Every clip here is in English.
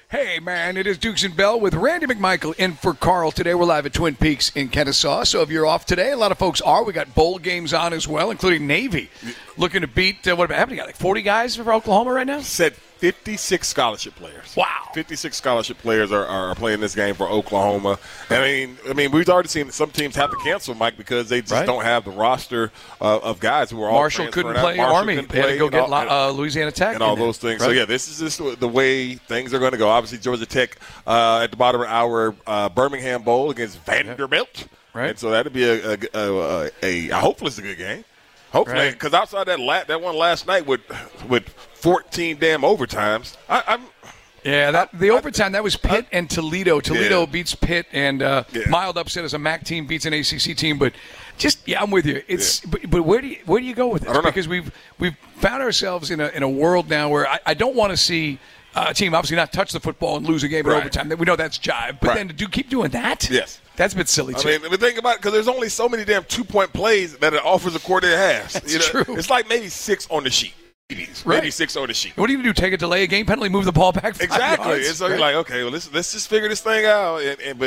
Hey, man, it is Dukes and Bell with Randy McMichael in for Carl today. We're live at Twin Peaks in Kennesaw. So if you're off today, a lot of folks are. We got bowl games on as well, including Navy looking to beat, what about, how many, like 40 guys for Oklahoma right now? Said 56 scholarship players. Wow. 56 scholarship players are playing this game for Oklahoma. I mean, we've already seen some teams have to cancel, Mike, because they just don't have the roster of guys who are all Marshall couldn't play Army. They had to go get Louisiana Tech. And all those things. Right? So, yeah, this is just the way things are going to go. Obviously, Georgia Tech at the bottom of our Birmingham Bowl against Vanderbilt. Right. And so that'll be hopefully it's a good game. Hopefully, because outside that one last night with 14 damn overtimes, the overtime, that was Pitt and Toledo. Toledo beats Pitt, and mild upset as a MAC team beats an ACC team. But I'm with you. But where do you go with this? Because we've found ourselves in a world now where I don't want to see a team obviously not touch the football and lose a game in overtime. We know that's jive. But then to keep doing that? Yes. That's a bit silly, too. I mean, think about it, because there's only so many damn 2-point plays that an offensive coordinator has. That's true. It's like maybe 6 on the sheet. Maybe 6 on the sheet. What are you going to do, take a delay, a game penalty, move the ball back 5 exactly. yards? And so you're like, okay, well, let's just figure this thing out.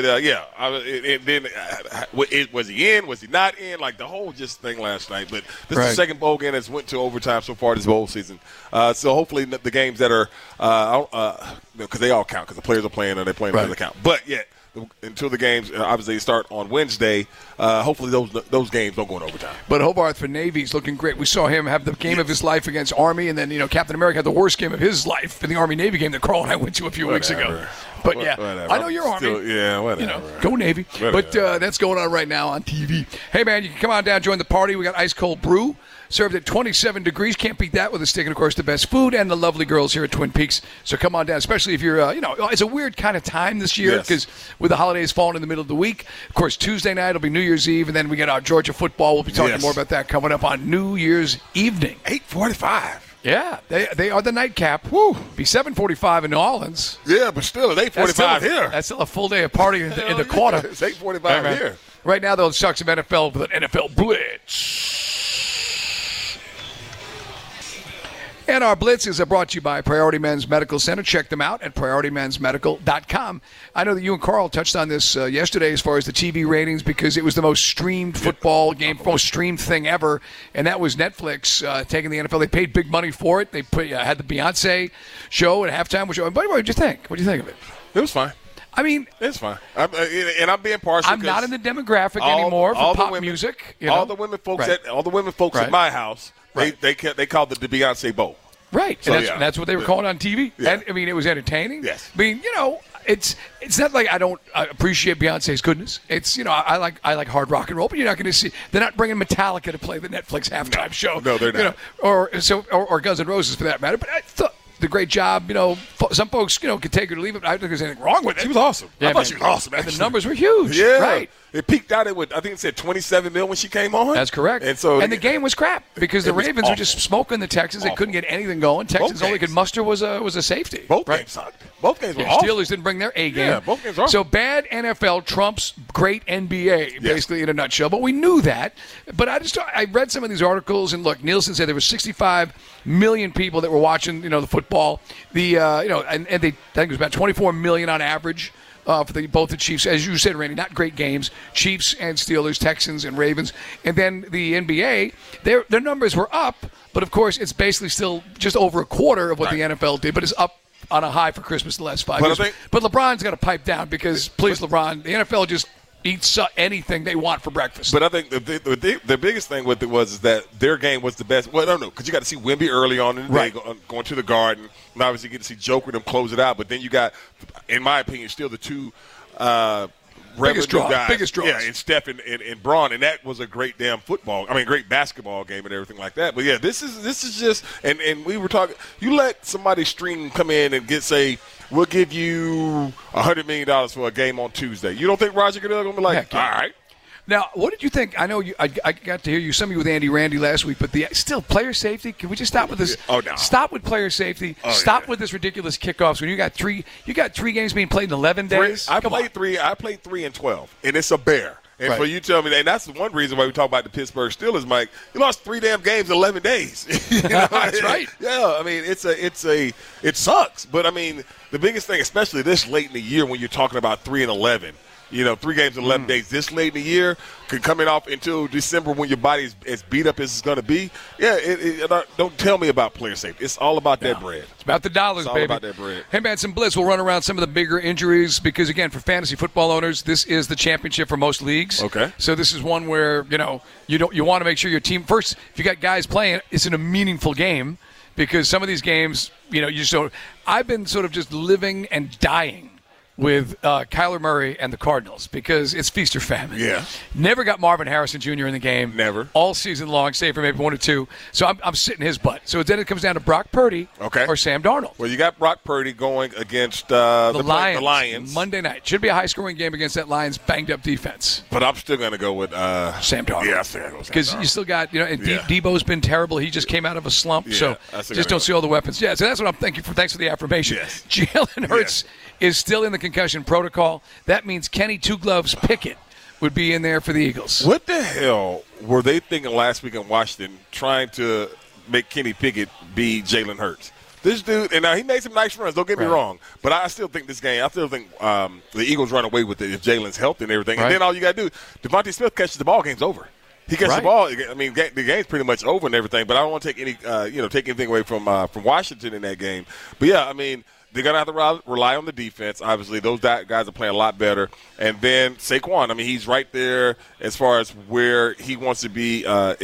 Was he in? Was he not in? Like the whole thing last night. But this is the second bowl game that's went to overtime so far this bowl season. So hopefully the games that are because they all count because the players are playing and they're playing another count. But until the games obviously start on Wednesday, hopefully those games don't go in overtime. But Hobart for Navy is looking great. We saw him have the game of his life against Army, and then Captain America had the worst game of his life in the Army-Navy game that Carl and I went to a few weeks ago. But whatever. I know you're Army. Whatever. Go Navy. Whatever. But that's going on right now on TV. Hey, man, you can come on down, join the party. We got ice cold brew. Served at 27 degrees. Can't beat that with a stick. And, of course, the best food and the lovely girls here at Twin Peaks. So come on down, especially if you're, it's a weird kind of time this year because with the holidays falling in the middle of the week. Of course, Tuesday night will be New Year's Eve, and then we get our Georgia football. We'll be talking more about that coming up on New Year's evening. 8:45. Yeah, they are the nightcap. Woo! Be 7:45 in New Orleans. Yeah, but still, it's 8:45 here. That's still a full day of party in the quarter. It's 8:45 here. Right now, they'll chuck some NFL with an NFL Blitz. And our blitzes are brought to you by Priority Men's Medical Center. Check them out at PriorityMen'sMedical.com. I know that you and Carl touched on this yesterday as far as the TV ratings because it was the most streamed football game, most streamed thing ever, and that was Netflix taking the NFL. They paid big money for it. They had the Beyonce show at halftime. By the way, what did you think? What do you think of it? It was fine. I mean, it's fine. I'm being partial. I'm not in the demographic anymore for pop music. All the women folks at my house. They called it the Beyonce Bowl. Right. So that's what they were calling on TV. Yeah. And, I mean, it was entertaining. Yes. I mean, it's not like I don't appreciate Beyonce's goodness. It's, I like hard rock and roll, but you're not going to see – they're not bringing Metallica to play the Netflix halftime show. No, they're not. Or Guns N' Roses for that matter. But I thought – the great job, some folks, could take her to leave it. I don't think there's anything wrong with it. She was awesome. Yeah, I thought she was awesome, actually. And the numbers were huge. Yeah. Right. It peaked out at, I think it said 27 mil when she came on. That's correct. And the game was crap because the Ravens were just smoking the Texans. They couldn't get anything going. Texans all they could muster was a safety. Both games sucked. Both games were awful. Steelers didn't bring their A game. Yeah, both games were awful. So bad NFL trumps great NBA, basically in a nutshell. But we knew that. But I read some of these articles, and look, Nielsen said there were 65 million people that were watching, the football. And they, I think it was about 24 million on average. For both the Chiefs, as you said, Randy, not great games. Chiefs and Steelers, Texans and Ravens. And then the NBA, their numbers were up, but of course it's basically still just over a quarter of what the NFL did, but it's up on a high for Christmas the last 5 years. But LeBron's got to pipe down because, please, LeBron, the NFL just eats anything they want for breakfast. But I think the biggest thing with it was that their game was the best. Well, I don't know, because you got to see Wemby early on in the day going to the Garden. And obviously you get to see Joker them close it out. But then you got, in my opinion, still the two biggest draws. Yeah, and Steph and Braun. And that was a great great basketball game and everything like that. But, yeah, this is just – and we were talking – you let somebody stream come in and we'll give you $100 million for a game on Tuesday. You don't think Roger Goodell going to be like, all right. Now, what did you think? I know I got to hear you, some of you with Andy Randy last week, but still player safety. Can we just stop with this? Oh, no. Stop with player safety. Stop with this ridiculous kickoffs. When you got three games being played in 11 days. I played 3 in 12, and it's a bear. And for you to tell me that, and that's one reason why we talk about the Pittsburgh Steelers, Mike. You lost 3 damn games in 11 days. That's right. Yeah, I mean, it sucks. But, I mean, the biggest thing, especially this late in the year when you're talking about 3-11, 3 games in 11 days this late in the year, coming off until December when your body is as beat up as it's going to be. Yeah, don't tell me about player safety. It's all about that bread. It's about the dollars, it's all baby. About that bread. Hey, man, some blitz. We'll run around some of the bigger injuries because, again, for fantasy football owners, this is the championship for most leagues. Okay. So this is one where, you want to make sure your team, first, if you got guys playing, it's in a meaningful game because some of these games, you just don't. I've been sort of just living and dying with Kyler Murray and the Cardinals because it's feast or famine. Yeah. Never got Marvin Harrison Jr. in the game. Never. All season long, save for maybe 1 or 2. So I'm sitting his butt. So then it comes down to Brock Purdy or Sam Darnold. Well, you got Brock Purdy going against the Lions. Monday night. Should be a high-scoring game against that Lions banged-up defense. But I'm still going to go with Sam Darnold. Yeah, I'm still going to go with Sam Darnold. Because you still got, and Debo's been terrible. He just came out of a slump. So just don't see all the weapons. Yeah, so that's what I'm thinking for. Thanks for the affirmation. Yes. Jalen Hurts is still in the concussion protocol. That means Kenny Two Gloves Pickett would be in there for the Eagles. What the hell were they thinking last week in Washington trying to make Kenny Pickett be Jalen Hurts? This dude, and now he made some nice runs, don't get me wrong, but I still think the Eagles run away with it if Jalen's healthy and everything. And then all you got to do, Devontae Smith catches the ball, game's over. He catches the ball. I mean, the game's pretty much over and everything, but I don't want to take anything away from Washington in that game. But, yeah, I mean, they're going to have to rely on the defense. Obviously, those guys are playing a lot better. And then Saquon, I mean, he's right there as far as where he wants to be,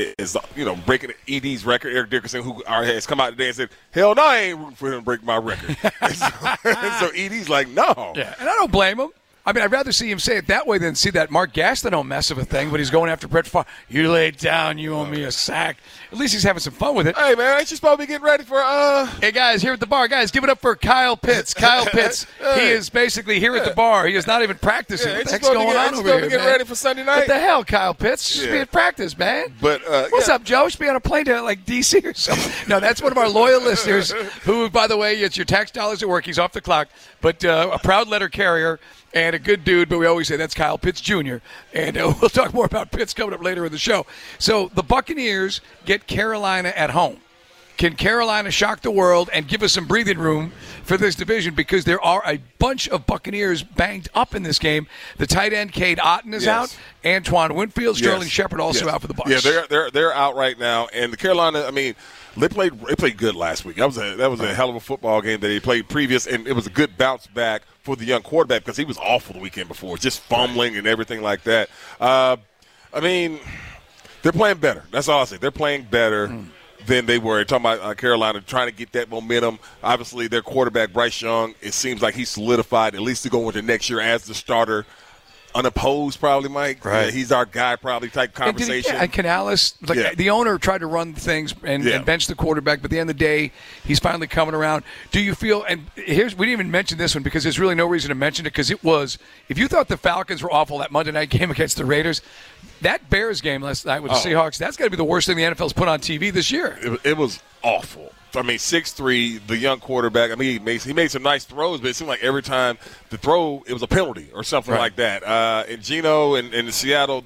breaking ED's record. Eric Dickerson, who has come out today and said, hell no, I ain't rooting for him to break my record. and so ED's like, no. Yeah, and I don't blame him. I mean, I'd rather see him say it that way than see that Mark Gastineau mess of a thing, but he's going after Brett Favre. You laid down, you owe me a sack. At least he's having some fun with it. Hey, man, ain't you supposed to be getting ready for Hey, guys, here at the bar. Guys, give it up for Kyle Pitts. Kyle Pitts, he is basically here at the bar. He is not even practicing. What the heck's going on over here, getting ready for Sunday night? What the hell, Kyle Pitts? Just be at practice, man. But what's up, Joe? Should be on a plane to, D.C. or something. No, that's one of our loyal listeners who, by the way, it's your tax dollars at work. He's off the clock, but a proud letter carrier. And a good dude, but we always say that's Kyle Pitts Jr. And we'll talk more about Pitts coming up later in the show. So the Buccaneers get Carolina at home. Can Carolina shock the world and give us some breathing room for this division? Because there are a bunch of Buccaneers banged up in this game. The tight end, Cade Otton, is out. Antoine Winfield, Sterling Shepard also out for the Bucs. Yeah, they're out right now. And the Carolina, I mean, they played good last week. That was a hell of a football game that they played previous, and it was a good bounce back for the young quarterback because he was awful the weekend before, just fumbling and everything like that. I mean, they're playing better. That's all I say. They're playing better than they were. Talking about Carolina trying to get that momentum. Obviously, their quarterback, Bryce Young, it seems like he's solidified at least to go into next year as the starter. Unopposed, probably, Mike. Right. Yeah, he's our guy, probably, type conversation. And Canales, the owner tried to run things and bench the quarterback, but at the end of the day, he's finally coming around. Do you feel, and we didn't even mention this one because there's really no reason to mention it because it was, if you thought the Falcons were awful that Monday night game against the Raiders, that Bears game last night with the Seahawks, that's got to be the worst thing the NFL's put on TV this year. It was awful. I mean, 6'3", the young quarterback. I mean, he made some nice throws, but it seemed like every time the throw, it was a penalty or something like that. And Geno and Seattle,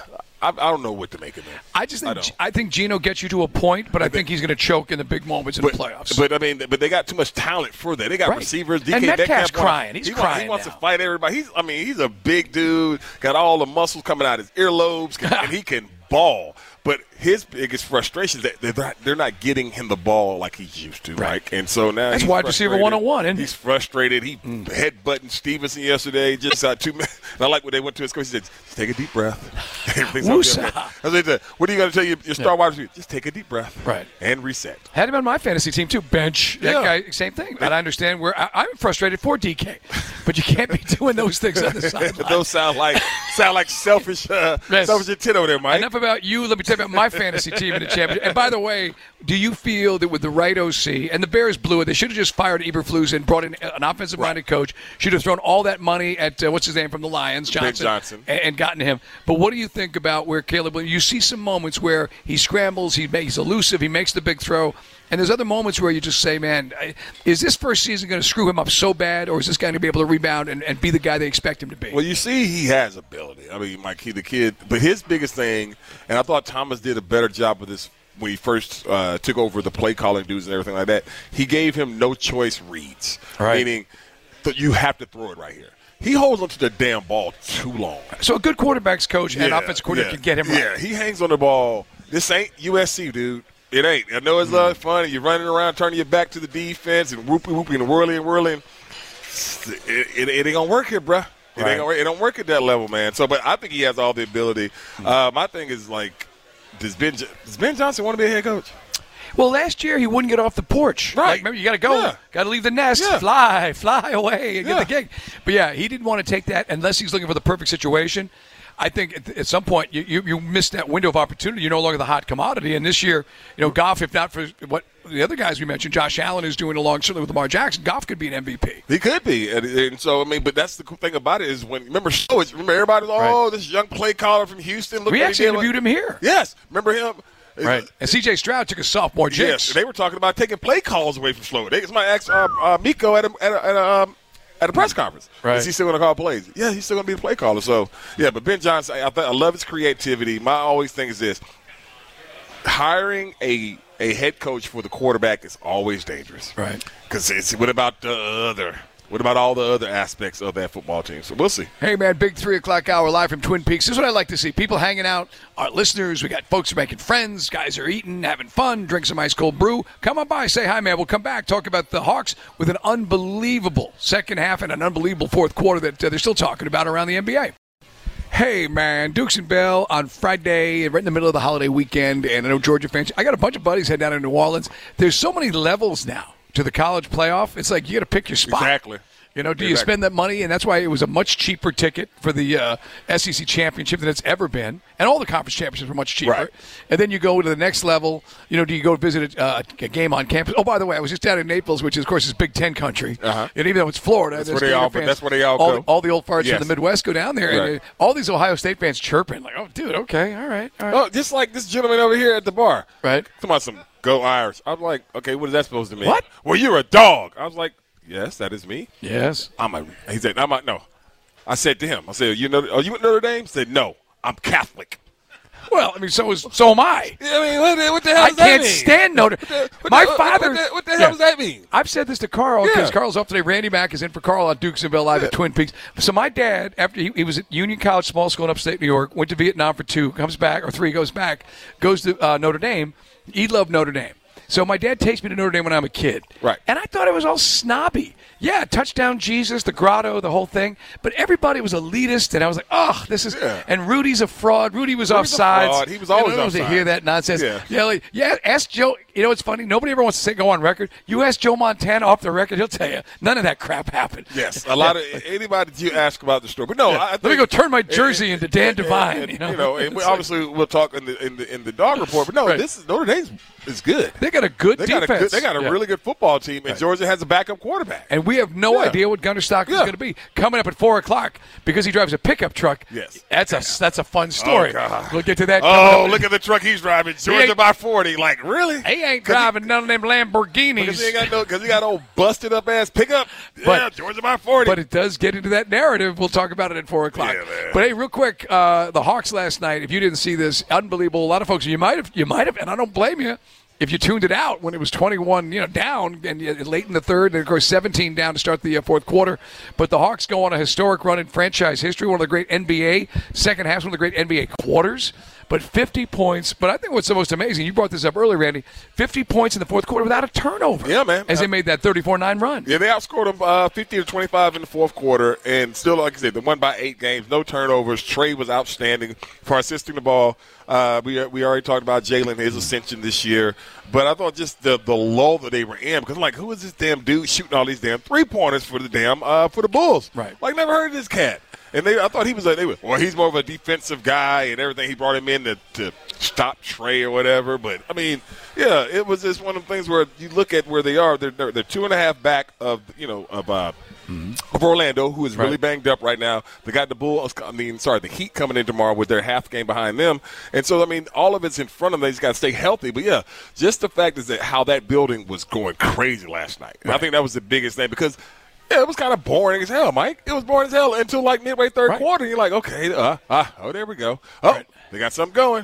I don't know what to make of them. I think Geno gets you to a point, but I think he's going to choke in the big moments in the playoffs. But they got too much talent for that. They got receivers. DK and Metcalf's Metcalf crying. He's crying. He wants to fight everybody. He's a big dude. Got all the muscles coming out his earlobes, and he can ball. But his biggest frustration is that they're not getting him the ball like he's used to, right? And so now that's wide receiver 101, isn't it? He's frustrated. He headbutting Stevenson yesterday. Just 2 minutes. And I like when they went to his coach. He said, "Just take a deep breath." I said, "What are you going to tell your star wide receiver? Just take a deep breath, and reset." Had him on my fantasy team too. Bench that guy, same thing. And I understand where I'm frustrated for DK, but you can't be doing those things on the sideline. Those sound like selfish intent over there, Mike. Enough about you. Let me tell you about my fantasy team in the championship. And by the way, do you feel that with the right OC, and the Bears blew it, they should have just fired Eberflus and brought in an offensive-minded coach, should have thrown all that money at, what's his name from the Lions, Johnson. And gotten him. But what do you think about where Caleb, you see some moments where he scrambles, he's elusive, he makes the big throw. And there's other moments where you just say, man, is this first season going to screw him up so bad, or is this guy going to be able to rebound and be the guy they expect him to be? Well, you see he has ability. I mean, Mike, the kid. But his biggest thing, and I thought Thomas did a better job of this when he first took over the play calling dudes and everything like that, he gave him no choice reads, meaning that you have to throw it right here. He holds onto the damn ball too long. So a good quarterback's coach and offensive coordinator can get him right. Yeah, he hangs on the ball. This ain't USC, dude. It ain't. I know it's a lot of fun. You're running around, turning your back to the defense and whooping and whirling. It ain't going to work here, bruh. It don't work at that level, man. So, but I think he has all the ability. My thing is, like, does Ben Johnson want to be a head coach? Well, last year he wouldn't get off the porch. Right. Like, remember, you got to go. Got to leave the nest. Fly away and get the gig. But, yeah, he didn't want to take that unless he's looking for the perfect situation. I think at some point you missed that window of opportunity. You're no longer the hot commodity. And this year, Goff, if not for what the other guys we mentioned, Josh Allen is doing along certainly with Lamar Jackson, Goff could be an MVP. He could be. And so, I mean, but that's the cool thing about it is remember everybody was, this young play caller from Houston. We actually interviewed him here. Yes. Remember him? Right. And C.J. Stroud took a sophomore jinx. Yes. They were talking about taking play calls away from Slow. Somebody asked Miko at a press conference. Right. Is he still going to call plays? Yeah, he's still going to be the play caller. So, yeah, but Ben Johnson, I love his creativity. My always thing is this. Hiring a head coach for the quarterback is always dangerous. Right. Because what about all the other aspects of that football team? So we'll see. Hey, man, big 3 o'clock hour live from Twin Peaks. This is what I like to see. People hanging out, our listeners. We got folks making friends. Guys are eating, having fun, drink some ice cold brew. Come on by, say hi, man. We'll come back, talk about the Hawks with an unbelievable second half and an unbelievable fourth quarter that they're still talking about around the NBA. Hey, man, Dukes and Bell on Friday, right in the middle of the holiday weekend, and I know Georgia fans. I got a bunch of buddies heading down to New Orleans. There's so many levels now to the college playoff. It's like you got to pick your spot. Exactly. Do you spend that money? And that's why it was a much cheaper ticket for the SEC championship than it's ever been. And all the conference championships were much cheaper. Right. And then you go to the next level. Do you go visit a game on campus? Oh, by the way, I was just down in Naples, which, of course, is Big Ten country. Uh-huh. And even though it's Florida, that's where they all go. All the old farts Yes. from the Midwest go down there. Right. And all these Ohio State fans chirping. Like, oh, dude, okay, all right. Oh, just like this gentleman over here at the bar. Right. Come on, some go Irish. I was like, okay, what is that supposed to mean? What? Well, you're a dog. I was like, yes, that is me. Yes. He said, no. I said to him, are you at Notre Dame? He said, no, I'm Catholic. Well, I mean, so am I. I mean, what the hell does that mean? I can't stand Notre Dame. My father. What the hell does that mean? I've said this to Carl because Carl's off today. Randy Mack is in for Carl on Dukes and Bell Live at Twin Peaks. So my dad, after he was at Union College Small School in upstate New York, went to Vietnam for 2, comes back, or 3, goes back, goes to Notre Dame. He loved Notre Dame. So my dad takes me to Notre Dame when I'm a kid. Right. And I thought it was all snobby. Yeah, touchdown Jesus, the grotto, the whole thing. But everybody was elitist, and I was like, oh, this is – and Rudy's a fraud. Rudy was offsides. He was always offside. To hear that nonsense. Yeah. Ask Joe – it's funny. Nobody ever wants to go on record. You ask Joe Montana off the record, he'll tell you none of that crap happened. Yes. A lot of – anybody that you ask about the story. But no, I think, let me go turn my jersey into Dan Devine. And obviously we'll talk in the dog report. But no, this is Notre Dame is good. They got a good defense. They got a really good football team, and Georgia has a backup quarterback. And we have no idea what Gunnar Stockton is going to be coming up at 4 o'clock because he drives a pickup truck. Yes, that's a fun story. Oh, we'll get to that. Oh, look at the truck he's driving, Georgia by 40. Like really? He ain't driving none of them Lamborghinis because he got old busted up ass pickup. Georgia by 40. But it does get into that narrative. We'll talk about it at 4 o'clock. Yeah, but hey, real quick, the Hawks last night. If you didn't see this, unbelievable. A lot of folks, you might have, and I don't blame you. If you tuned it out when it was 21, down and late in the third, and of course 17 down to start the fourth quarter. But the Hawks go on a historic run in franchise history, one of the great NBA second halves, one of the great NBA quarters. But 50 points. But I think what's the most amazing, you brought this up earlier, Randy, 50 points in the fourth quarter without a turnover. Yeah, man. As they made that 34-9 run. Yeah, they outscored them 50-25 in the fourth quarter. And still, like I said, they won by 8 games, no turnovers. Trey was outstanding for assisting the ball. We already talked about Jalen, his ascension this year. But I thought just the lull that they were in, because I'm like, who is this damn dude shooting all these damn three-pointers for the for the Bulls? Right. Like, never heard of this cat. And I thought he was he's more of a defensive guy and everything. He brought him in to stop Trey or whatever. But, I mean, yeah, it was just one of the things where you look at where they are. They're 2.5 back of Orlando, who is really banged up right now. They got the Heat coming in tomorrow with their half game behind them. And so, I mean, all of it's in front of them. They just got to stay healthy. But, yeah, just the fact is that how that building was going crazy last night. And I think that was the biggest thing because – yeah, it was kind of boring as hell, Mike. It was boring as hell until like midway third quarter. You're like, okay, there we go. Oh, they got something going.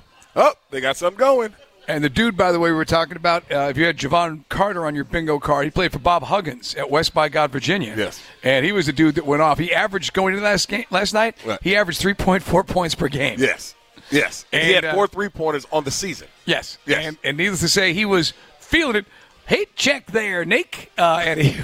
And the dude, by the way, we were talking about, if you had Javon Carter on your bingo card, he played for Bob Huggins at West by God, Virginia. Yes. And he was the dude that went off. He averaged, going into last night, he averaged 3.4 points per game. Yes. And he had 4 3-pointers on the season. Yes. And needless to say, he was feeling it. Hate check there, Nick. And he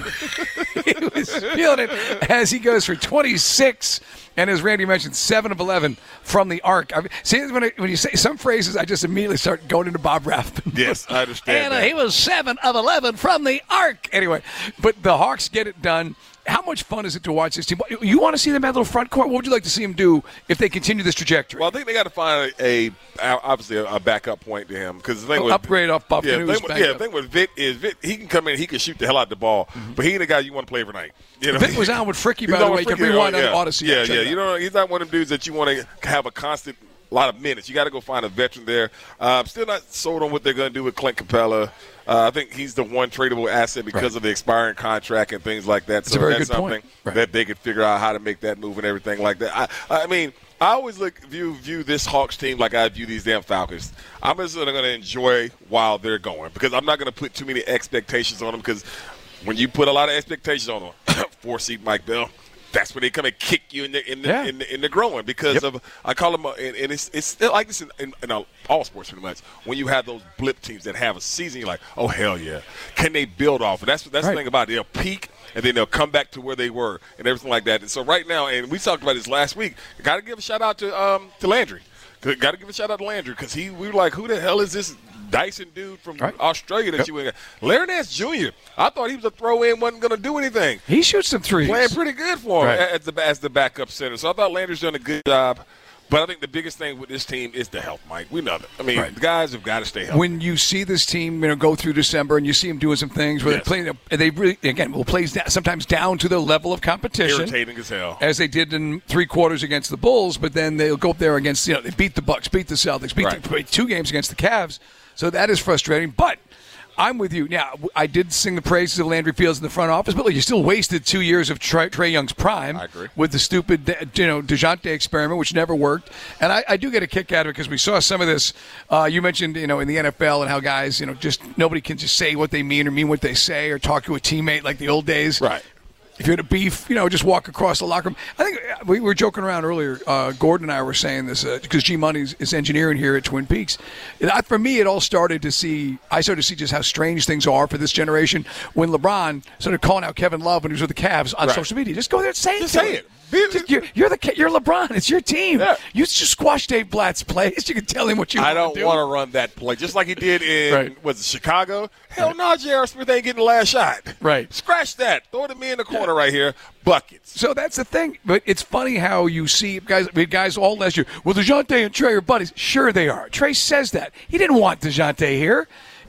was feeling it as he goes for 26. And as Randy mentioned, 7 of 11 from the arc. See, when you say some phrases, I just immediately start going into Bob Rathman. Yes, I understand. And he was 7 of 11 from the arc. Anyway, but the Hawks get it done. How much fun is it to watch this team? You want to see them at a little front court? What would you like to see them do if they continue this trajectory? Well, I think they got to find obviously a backup point to him because the thing upgrade off Buff. The thing with Vic is he can come in, he can shoot the hell out the ball, but he ain't the guy you want to play every night. Vic was on with Fricky, by the way. You can rewind on Odyssey. Yeah. He's not one of them dudes that you want to have a constant lot of minutes. You got to go find a veteran there. Still not sold on what they're going to do with Clint Capella. I think he's the one tradable asset because of the expiring contract and things like that. So that's something that they could figure out how to make that move and everything like that. I mean, I always view this Hawks team like I view these damn Falcons. I'm just going to enjoy while they're going because I'm not going to put too many expectations on them because when you put a lot of expectations on them, 4-seed Mike Bell, that's when they come and kick you in the growing because of I call them and it's still like this in all sports pretty much. When you have those blip teams that have a season, you're like, oh hell yeah, can they build off? And that's the thing about it. They'll peak and then they'll come back to where they were and everything like that. And so right now, and we talked about this last week, got to give a shout out to Landry. Got to give a shout out to Landry because we were like, who the hell is this Dyson dude from Australia that you went? Larry Nance Jr. I thought he was a throw-in, wasn't going to do anything. He shoots some threes. Playing pretty good for him as the backup center. So I thought Landry's done a good job. But I think the biggest thing with this team is the health, Mike. We know that. I mean, the guys have got to stay healthy. When you see this team, go through December and you see them doing some things where they really, again, will play sometimes down to the level of competition. Irritating as hell. As they did in 3 quarters against the Bulls, but then they'll go up there against, they beat the Bucks, beat the Celtics, beat 2 games against the Cavs. So that is frustrating. But I'm with you. Now, I did sing the praises of Landry Fields in the front office, but look, you still wasted 2 years of Trae Young's prime with the stupid, DeJounte experiment, which never worked. And I do get a kick out of it because we saw some of this. You mentioned, in the NFL and how guys, just nobody can just say what they mean or mean what they say or talk to a teammate like the old days. Right. If you're in a beef, just walk across the locker room. I think we were joking around earlier. Gordon and I were saying this because G Money is engineering here at Twin Peaks. For me, it all started to see. I started to see just how strange things are for this generation when LeBron started calling out Kevin Love when he was with the Cavs on social media. Just go there and say it. You're LeBron. It's your team. Yeah. You just squash Dave Blatt's plays. You can tell him what you want to do. I don't want to run that play. Just like he did in Chicago. Hell no, J.R. Smith ain't getting the last shot. Right. Scratch that. Throw it to me in the corner right here. Buckets. So that's the thing. But it's funny how you see guys all last year. Well, DeJounte and Trae are buddies. Sure they are. Trae says that. He didn't want DeJounte here.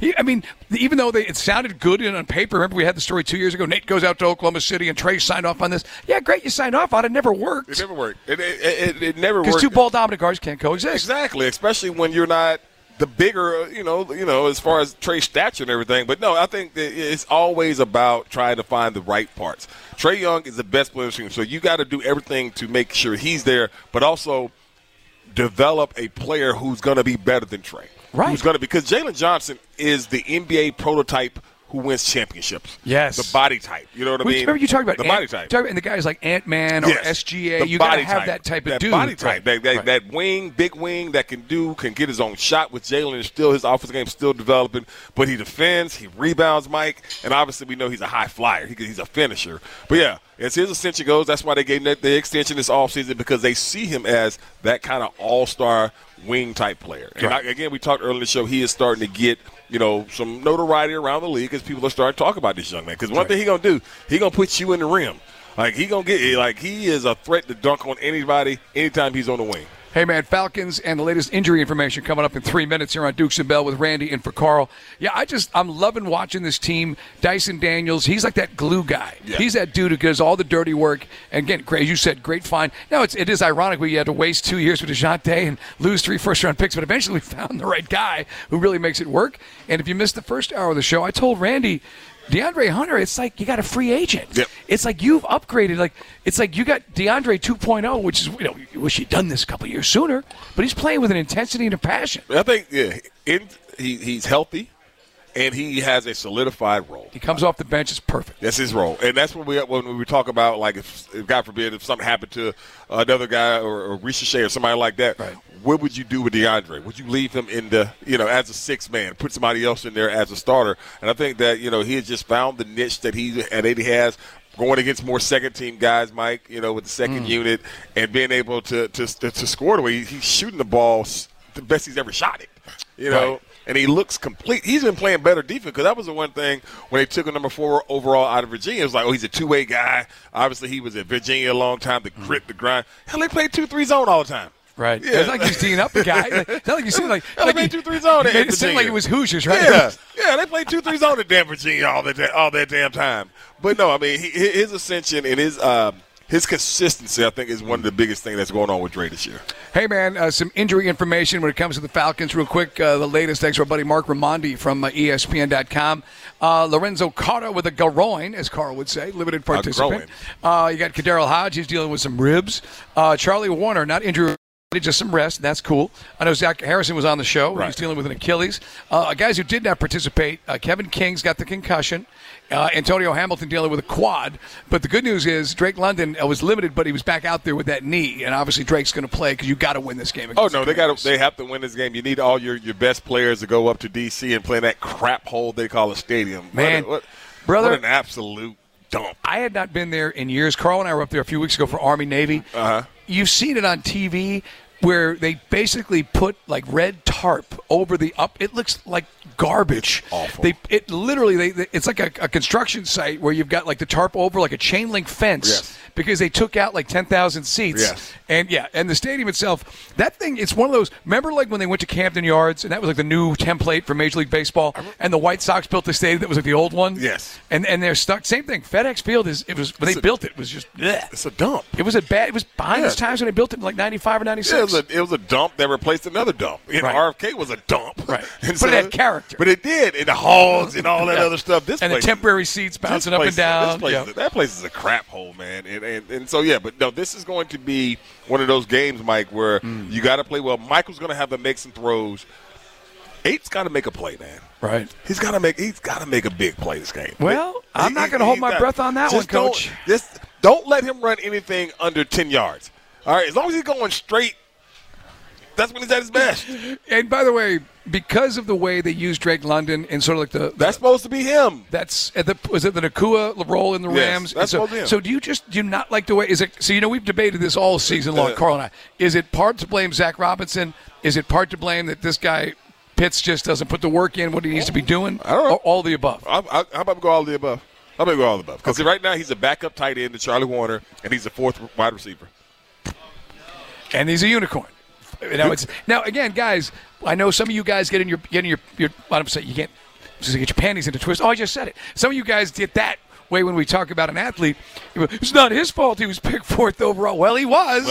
Even though it sounded good on paper. Remember, we had the story 2 years ago. Nate goes out to Oklahoma City and Trae signed off on this. Yeah, great, you signed off on it. It never worked. It never worked. It never worked. Because 2 ball-dominant guards can't coexist. Exactly, especially when you're not the bigger, as far as Trae's stature and everything. But, no, I think that it's always about trying to find the right parts. Trae Young is the best player in the team, so you got to do everything to make sure he's there, but also develop a player who's going to be better than Trae. Right. Who's going to, because Jalen Johnson is the NBA prototype who wins championships. Yes. The body type. You know what I mean? Remember you talked about the body type. And the guys like Ant-Man or SGA. You got to have that type of dude. That body type. That wing, big wing that can get his own shot with Jalen. And still, his offensive game is still developing. But he defends, he rebounds, Mike. And obviously we know he's a high flyer. He's a finisher. But, yeah, as his ascension goes, that's why they gave him the extension this offseason, because they see him as that kind of all-star wing-type player. And again, we talked earlier in the show, he is starting to get some notoriety around the league as people are starting to talk about this young man. Because one thing he's going to do, he's going to put you in the rim. Like he is a threat to dunk on anybody anytime he's on the wing. Hey, man, Falcons and the latest injury information coming up in 3 minutes here on Dukes and Bell with Randy and for Carl. Yeah, I'm loving watching this team. Dyson Daniels, he's like that glue guy. Yeah. He's that dude who does all the dirty work. And again, as you said, great find. Now, it is ironic we had to waste 2 years with DeJounte and lose 3 first-round picks, but eventually we found the right guy who really makes it work. And if you missed the first hour of the show, I told Randy, DeAndre Hunter, it's like you got a free agent. Yep. It's like you've upgraded. Like it's like you got DeAndre 2.0, which is, you wish he'd done this a couple years sooner, but he's playing with an intensity and a passion. I think he's healthy, and he has a solidified role. He comes off the bench, it's perfect. That's his role, and that's when we talk about, like, if God forbid, if something happened to another guy or Ricochet or somebody like that, right. What would you do with DeAndre? Would you leave him in the, as a sixth man, put somebody else in there as a starter? And I think that, he has just found the niche that he has going against more second-team guys, Mike, with the second unit, and being able to score the way he's shooting the ball the best he's ever shot it, Right. And he looks complete. He's been playing better defense because that was the one thing when they took a number 4 overall out of Virginia. It was like, he's a two-way guy. Obviously, he was at Virginia a long time, the grit, the grind. Hell, they played 2-3 zone all the time. Right. Yeah. It's like he's teeing up the guy. It's not like you seem like they played 2-3 zone. It seemed like it was Hoosiers, right? Yeah, they played 2-3 zone at damn Virginia all that damn time. But no, I mean, his ascension and his consistency, I think, is one of the biggest things that's going on with Dre this year. Hey, man, some injury information when it comes to the Falcons. Real quick, the latest, thanks to our buddy Mark Raimondi from ESPN.com. Lorenzo Carter with a groin, as Carl would say, limited participant. You got Kadarrell Hodge, he's dealing with some ribs. Charlie Warner, not injury, just some rest. That's cool. I know Zach Harrison was on the show. Right. He's dealing with an Achilles. Guys who did not participate, Kevin King's got the concussion. Antonio Hamilton dealing with a quad. But the good news is Drake London was limited, but he was back out there with that knee. And obviously Drake's going to play because you got to win this game. Oh, no, they have to win this game. You need all your best players to go up to D.C. and play in that crap hole they call a stadium. Man, brother, what an absolute dump. I had not been there in years. Carl and I were up there a few weeks ago for Army-Navy. You've seen it on TV where they basically put like red tarp over the up. It looks like garbage. Awful. It's like a construction site where you've got like the tarp over like a chain link fence because they took out like 10,000 seats. Yes. And the stadium itself, that thing, it's one of those, remember like when they went to Camden Yards and that was like the new template for Major League Baseball and the White Sox built the stadium that was like the old one? Yes. And they're stuck. Same thing. FedEx Field when they built it was just bleh. It's a dump. It was behind its times when they built it in like 95 or 96. It was a dump that replaced another dump. RFK was a dump. Right. But it had character. But it did. And the hogs and all that other stuff. The temporary seats bouncing up and down. That place is a crap hole, man. And so, but no, this is going to be one of those games, Mike, where you got to play well. Michael's going to have to make some throws. Eight's got to make a play, man. Right. He's got to make a big play this game. Well, I'm not going to hold my breath on that one, Coach. Don't let him run anything under 10 yards. All right, as long as he's going straight, that's when he's at his best. And by the way, because of the way they use Drake London and sort of like that's supposed to be him. Was it the Nakua role in the Rams? That's supposed to be him. So do you not like the way? Is it? So we've debated this all season long, Carl and I. Is it part to blame Zach Robinson? Is it part to blame that this guy Pitts just doesn't put the work in what he needs to be doing? I don't know. Or all the above. How about we go all the above? I'm going to go all the above because right now he's a backup tight end to Charlie Warner, and he's a fourth wide receiver. And he's a unicorn. Now again, guys, I know some of you guys get in your I'm saying you can't just get your panties in a twist. Oh, I just said it. Some of you guys did that way when we talk about an athlete. It's not his fault he was picked 4th overall. Well, he was.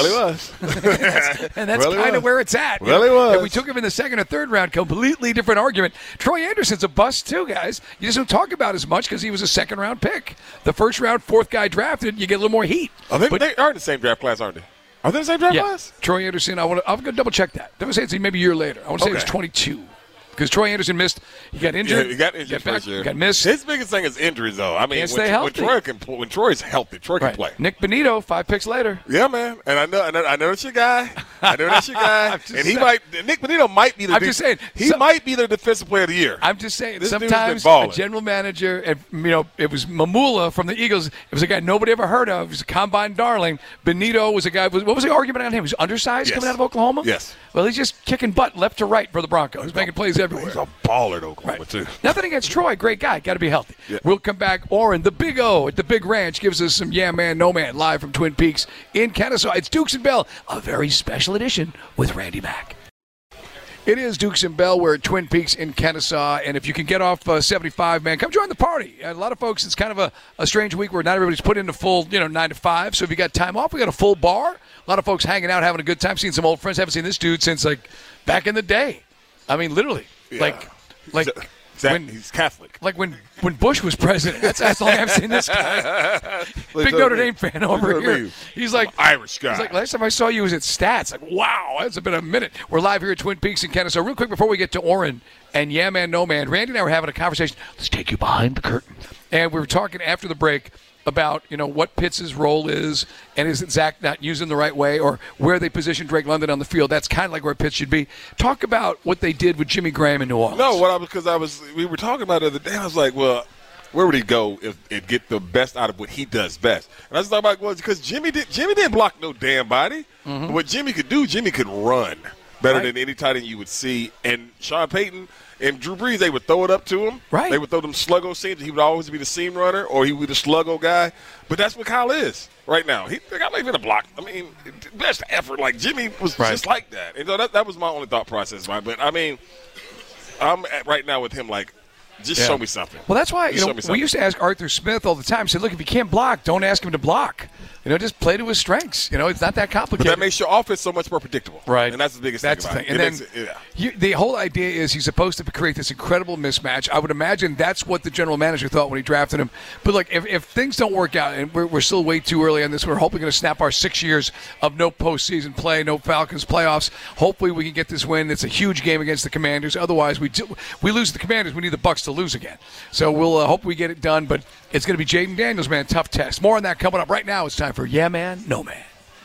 And that's kind of where it's at. Well, he was. If we took him in the 2nd or 3rd round, completely different argument. Troy Anderson's a bust too, guys. You just don't talk about as much because he was a 2nd round pick. The 1st round, 4th guy drafted, you get a little more heat. They are in the same draft class, aren't they? Are they the same draft class? Troy Anderson, I'm going to double check that. I would say it's maybe a year later. I want to say it was 22. Because Troy Anderson missed. He got injured. He got injured first year. He got missed. His biggest thing is injuries, though. I mean, when Troy's healthy, Troy can play. Nick Benito, 5 picks later. Yeah, man. And I know that's your guy. And Nick Benito might be I'm just saying. He might be the defensive player of the year. I'm just saying. Sometimes a general manager, and it was Mamula from the Eagles. It was a guy nobody ever heard of. He was a combine darling. Benito was a guy. What was the argument on him? He was undersized coming out of Oklahoma? Yes. Well, he's just kicking butt left to right for the Broncos, making plays everywhere. He's a baller at Oklahoma, too. Nothing against Troy. Great guy. Got to be healthy. Yeah. We'll come back. Orrin, the Big O at the Big Ranch, gives us some Yeah Man, No Man live from Twin Peaks in Kennesaw. It's Dukes and Bell, a very special edition with Randy Mack. It is Dukes and Bell. We're at Twin Peaks in Kennesaw, and if you can get off 75, man, come join the party. A lot of folks, it's kind of a strange week where not everybody's put in the full, 9 to 5. So if you got time off, we got a full bar. A lot of folks hanging out, having a good time, seeing some old friends. Haven't seen this dude since back in the day. I mean, literally, Yeah. He's Catholic. Like when Bush was president. That's the only I've seen this guy. Big Notre Dame fan over here. He's like Irish guy. He's like, last time I saw you was at Stats. Like, wow, that's been a minute. We're live here at Twin Peaks in Kennesaw. Real quick before we get to Orrin and Yeah Man, No Man, Randy and I were having a conversation. Let's take you behind the curtain. And we were talking after the break about, what Pitts' role is, and is it Zach not using the right way, or where they position Drake London on the field. That's kind of like where Pitts should be. Talk about what they did with Jimmy Graham in New Orleans. No, we were talking about it the other day. I was like, well, where would he go and get the best out of what he does best? And I was talking about, because Jimmy didn't block no damn body. Mm-hmm. What Jimmy could do, Jimmy could run better than any tight end you would see. And Sean Payton and Drew Brees, they would throw it up to him. Right. They would throw them sluggo seams. He would always be the seam runner, or he would be the sluggo guy. But that's what Kyle is right now. I'm not even a block. I mean, best effort. Like, Jimmy was just like that. And so that was my only thought process. But, I mean, I'm right now with him, like, just show me something. Well, that's why we used to ask Arthur Smith all the time. Say, look, if you can't block, don't ask him to block. Just play to his strengths. It's not that complicated. But that makes your offense so much more predictable. Right. And that's the biggest thing about it. And then the whole idea is he's supposed to create this incredible mismatch. I would imagine that's what the general manager thought when he drafted him. But, look, if things don't work out, and we're still way too early on this, we're hoping to snap our 6 years of no postseason play, no Falcons playoffs. Hopefully we can get this win. It's a huge game against the Commanders. Otherwise, we lose the Commanders. We need the Bucs to lose again. So we'll hope we get it done. But it's going to be Jaden Daniels, man. Tough test. More on that coming up. Right now, it's time for Yeah Man, No Man.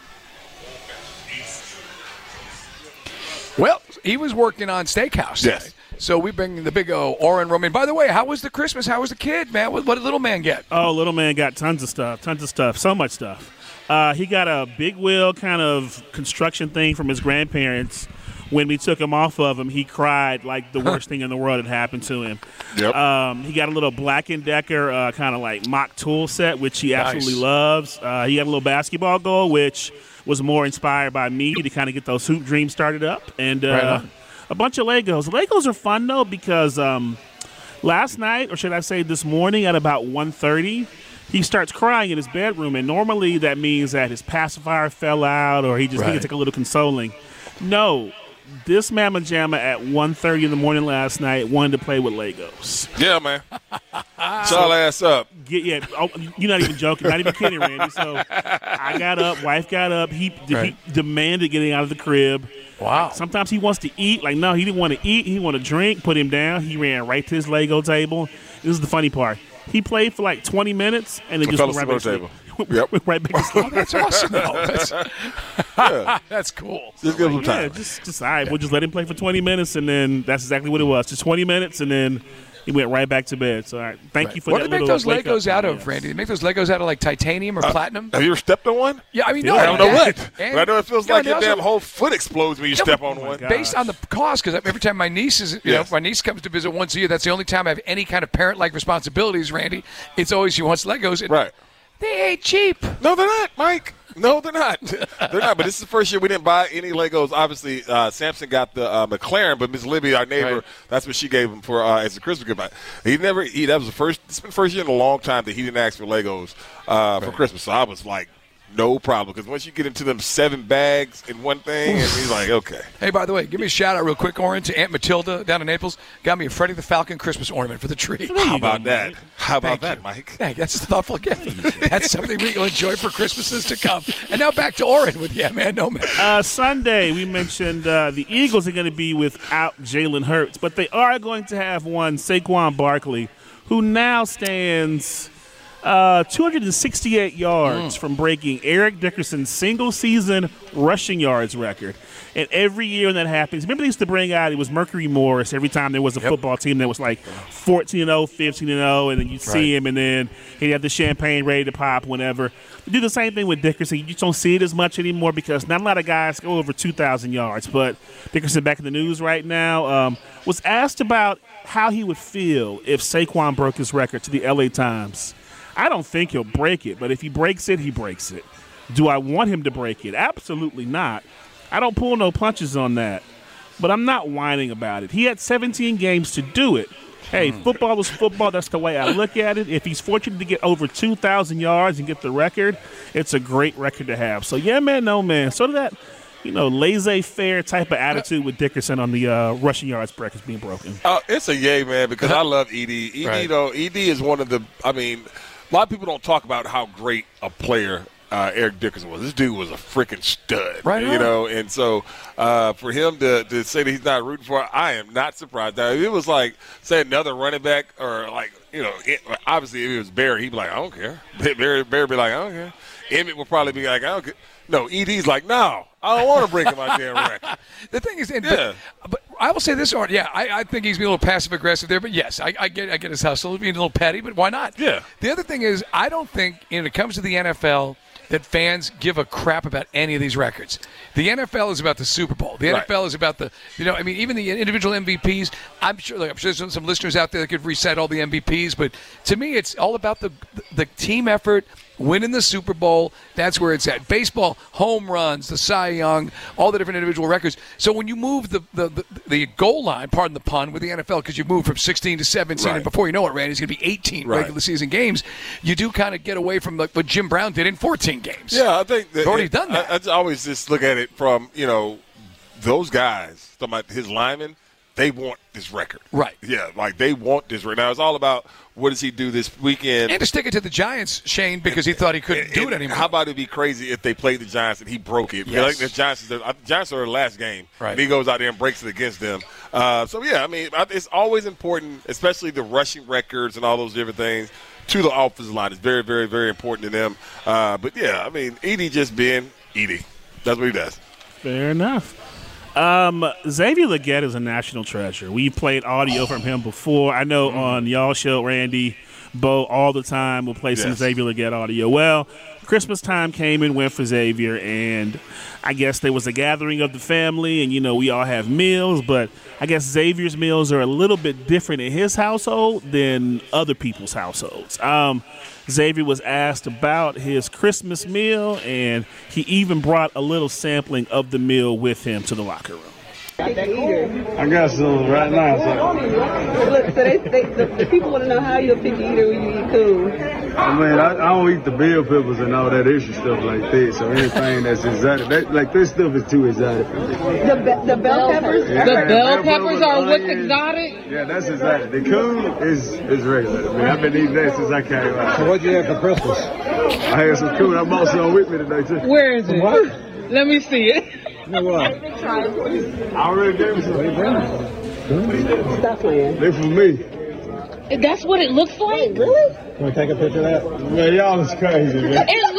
Well, he was working on Steakhouse today. Yes. So we bring the Big O, Orrin Roman. By the way, how was the Christmas? How was the kid, man? What did little man get? Oh, little man got tons of stuff, so much stuff. He got a big wheel kind of construction thing from his grandparents. When we took him off of him, he cried like the worst thing in the world had happened to him. Yep. He got a little Black & Decker kind of like mock tool set, which he absolutely loves. He got a little basketball goal, which was more inspired by me to kind of get those hoop dreams started up. And a bunch of Legos. Legos are fun, though, because last night, or should I say this morning at about 1:30, he starts crying in his bedroom. And normally that means that his pacifier fell out or he just needed to take a little consoling. No. This Mamma Jamma at 1:30 in the morning last night wanted to play with Legos. Yeah, man. Shut ass up. You're not even joking. Not even kidding, Randy. So I got up. Wife got up. He demanded getting out of the crib. Wow. Sometimes he wants to eat. Like, no, he didn't want to eat. He wanted to drink. Put him down. He ran right to his Lego table. This is the funny part. He played for like 20 minutes and then just went right back to sleep. Yep. Right back to sleep. Oh, that's awesome, though. That's cool. Just give him time. Yeah, just all right. We'll just let him play for 20 minutes, and then that's exactly what it was. Just 20 minutes, and then he went right back to bed. So, all right. Thank you for what that. What do they make those Legos out of, yes. Randy? They make those Legos out of, like, titanium or platinum? Have you ever stepped on one? Yeah, I mean, I don't know what. But And I know it feels like your also, damn whole foot explodes when you step on one. based on the cost, because every time my niece is, my niece comes to visit once a year, that's the only time I have any kind of parent-like responsibilities, Randy. It's always she wants Legos. Right. They ain't cheap. No, they're not, Mike. No, they're not. They're not. But this is the first year we didn't buy any Legos. Obviously, Samson got the McLaren, but Miss Libby, our neighbor, that's what she gave him for as a Christmas gift. That was the first. It's been the first year in a long time that he didn't ask for Legos for Christmas. So I was like, no problem, because once you get into them 7 bags in one thing, and he's like, okay. Hey, by the way, give me a shout-out real quick, Orrin, to Aunt Matilda down in Naples. Got me a Freddie the Falcon Christmas ornament for the tree. How about that? How about Thank that, Mike? Hey, that's a thoughtful gift. That's something we will enjoy for Christmases to come. And now back to Orrin with Yeah Man, No Man. Sunday, we mentioned the Eagles are going to be without Jalen Hurts, but they are going to have one Saquon Barkley, who now stands 268 yards from breaking Eric Dickerson's single-season rushing yards record. And every year when that happens, remember they used to bring out, it was Mercury Morris every time there was a football team that was like 14-0, 15-0, and then you'd see him, and then he'd have the champagne ready to pop whenever. They do the same thing with Dickerson. You just don't see it as much anymore because not a lot of guys go over 2,000 yards. But Dickerson, back in the news right now, was asked about how he would feel if Saquon broke his record to the L.A. Times. I don't think he'll break it, but if he breaks it, he breaks it. Do I want him to break it? Absolutely not. I don't pull no punches on that, but I'm not whining about it. He had 17 games to do it. Hey, football is football. That's the way I look at it. If he's fortunate to get over 2,000 yards and get the record, it's a great record to have. So, yeah, man, no, man. Sort of that, laissez-faire type of attitude with Dickerson on the rushing yards records being broken. It's a yay, man, because I love Edie. Edie is one of the – a lot of people don't talk about how great a player Eric Dickerson was. This dude was a freaking stud, right? And so for him to say that he's not rooting for it, I am not surprised. Now, if it was like, say, another running back or like, obviously if it was Barry, he'd be like, I don't care. Barry would be like, I don't care. Emmett would probably be like, I don't care. No, Ed's like, no, I don't want to break my damn record. The thing is, but I will say this, Art. Yeah, I think he's being a little passive-aggressive there. But, yes, I get his hustle. Being a little petty, but why not? Yeah. The other thing is, I don't think when it comes to the NFL that fans give a crap about any of these records. The NFL is about the Super Bowl. The NFL is about the, even the individual MVPs. I'm sure there's some listeners out there that could recite all the MVPs, but to me, it's all about the team effort, winning the Super Bowl. That's where it's at. Baseball, home runs, the Cy Young, all the different individual records. So when you move the goal line, pardon the pun, with the NFL, because you move from 16 to 17, and before you know it, Randy's going to be 18 regular season games, you do kind of get away from what Jim Brown did in 14 games. Yeah, I think they've already done that. I always just look at it from, those guys, talking about his linemen, they want this record. Right. Yeah, like they want this record. Now, it's all about what does he do this weekend. And to stick it to the Giants, Shane, because he thought he couldn't do it anymore. How about it be crazy if they played the Giants and he broke it? Yes. Like the Giants are their last game. Right. And he goes out there and breaks it against them. It's always important, especially the rushing records and all those different things, to the offensive line. It's very, very, very important to them. Edie just being Edie. That's what he does. Fair enough. Xavier Legette is a national treasure. We've played audio from him before. I know on y'all show, Randy, Bo, all the time we'll play some Xavier Legette audio. Well, Christmas time came and went for Xavier, and I guess there was a gathering of the family, and, we all have meals, but I guess Xavier's meals are a little bit different in his household than other people's households. Xavier was asked about his Christmas meal, and he even brought a little sampling of the meal with him to the locker room. I got some right now. Look, so the people want to know how you're a picky eater when you eat cool. I don't eat the bell peppers and all that extra stuff like that. So anything that's exotic, this stuff is too exotic. The bell peppers? Yeah, the bell peppers are what's exotic? Yeah, that's exotic. The cool is regular. I've been eating that since I came out. So what'd you have for Christmas? I had some cool. I bought some with me today too. Where is it? What? Let me see it. You know what? I already gave me some. Stop playing. They're for me. That's what it looks like? Really? Can we take a picture of that? Man, y'all is crazy, man. It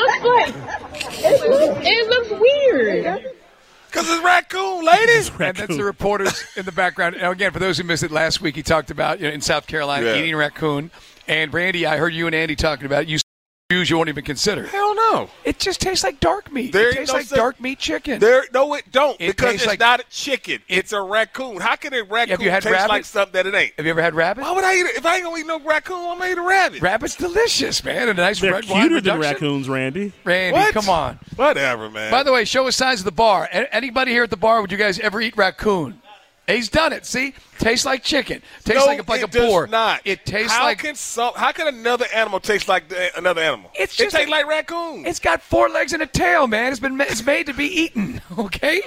looks like it looks weird. Because it's raccoon, ladies. And that's the reporters in the background. And again, for those who missed it last week, he talked about in South Carolina eating raccoon. And Randy, I heard you and Andy talking about it. You won't even consider. Hell no. It just tastes like dark meat. It tastes like dark meat chicken. No, it don't. Because it's not a chicken. It's a raccoon. How can a raccoon taste like something that it ain't? Have you ever had rabbit? Why would I eat it? If I ain't going to eat no raccoon, I'm going to eat a rabbit. Rabbit's delicious, man. A nice They're red wine cuter reduction. than raccoons, Randy. Randy, What? come on. Whatever, man. By the way, show us signs of the bar. Anybody here at the bar, would you guys ever eat raccoon? He's done it. See? Tastes like chicken. Tastes like a boar. Does not. It tastes how like... How can another animal taste like another animal? It tastes like raccoon. It's got 4 legs and a tail, man. It's made to be eaten, okay?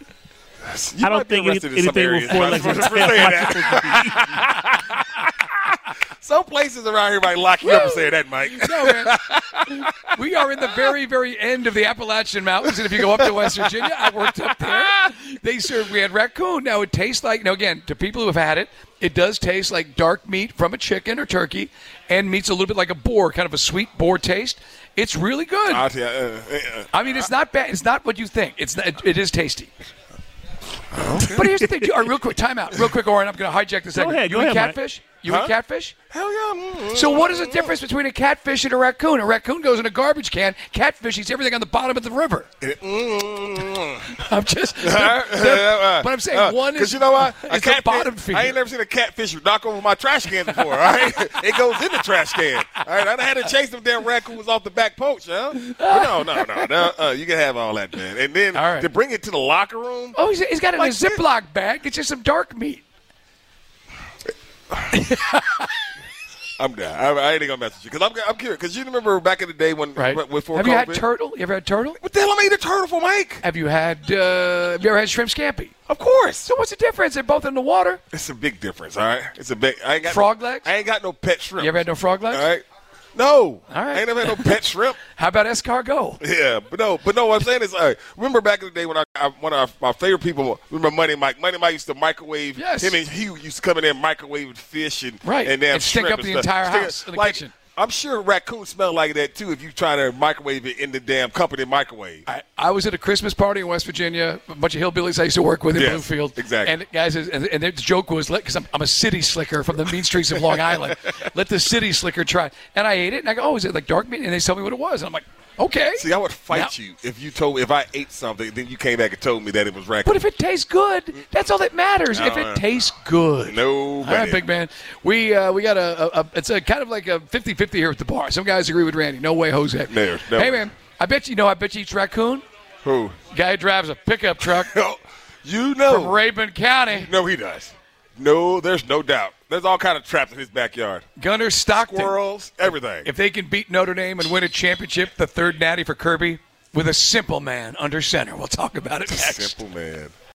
I don't think anything with 4 legs and a tail. Some places around here might lock you up and say that, Mike. No, man. We are in the very, very end of the Appalachian Mountains, and if you go up to West Virginia, I worked up there. We had raccoon. Now, it tastes like, now, again, to people who have had it, it does taste like dark meat from a chicken or turkey, and meat's a little bit like a boar, kind of a sweet boar taste. It's really good. I'll tell you, I mean, it's not bad. It's not what you think. It is tasty. Okay. But here's the thing. Real quick, time out. Real quick, Oren, I'm going to hijack this segment. Go ahead, eat catfish? You eat catfish? Hell yeah. So what is the difference between a catfish and a raccoon? A raccoon goes in a garbage can. Catfish eats everything on the bottom of the river. I'm just, but I'm saying one is, because you know what? It's a bottom feeder. I ain't never seen a catfish knock over my trash can before. All right, it goes in the trash can. All right, I done had to chase them damn raccoons off the back porch. Huh? No. You can have all that, man. And then to bring it to the locker room. Oh, he's got it in a Ziploc bag. It's just some dark meat. I'm done. I ain't gonna mess with you because I'm curious. Because you remember back in the day when before Have COVID, you had turtle? You ever had turtle? What the hell am I eating turtle for, Mike? Have you ever had shrimp scampi? Of course. So what's the difference? They're both in the water. It's a big difference. All right. It's a big. I ain't got frog legs. I ain't got no pet shrimp. You ever had no frog legs? All right. No. All right. I ain't never had no pet shrimp. How about escargot? Yeah, but no. What I'm saying is, remember back in the day when one of my favorite people, remember Money Mike? Money Mike used to microwave. Yes. Him and Hugh used to come in there and microwave fish and and stink up the entire house in the kitchen. I'm sure raccoons smell like that, too, if you try to microwave it in the damn company microwave. I was at a Christmas party in West Virginia, a bunch of hillbillies I used to work with in Bluefield. Exactly. And guys, and the joke was, because I'm a city slicker from the mean streets of Long Island, let the city slicker try. And I ate it, and I go, oh, is it like dark meat? And they tell me what it was. And I'm like, okay. See, I would fight you if I ate something, then you came back and told me that it was raccoon. But if it tastes good, that's all that matters. If it tastes good. No. All right, big man. We got it's a kind of like a 50-50 here at the bar. Some guys agree with Randy. No way, Jose. No. Hey, man, I bet you he eats raccoon. Who? Guy who drives a pickup truck. You know. From Rabun County. No, he does. No, there's no doubt. There's all kind of traps in his backyard. Gunner Stockton. Squirrels, everything. If they can beat Notre Dame and win a championship, the third natty for Kirby, with a simple man under center. We'll talk about it next. Simple man.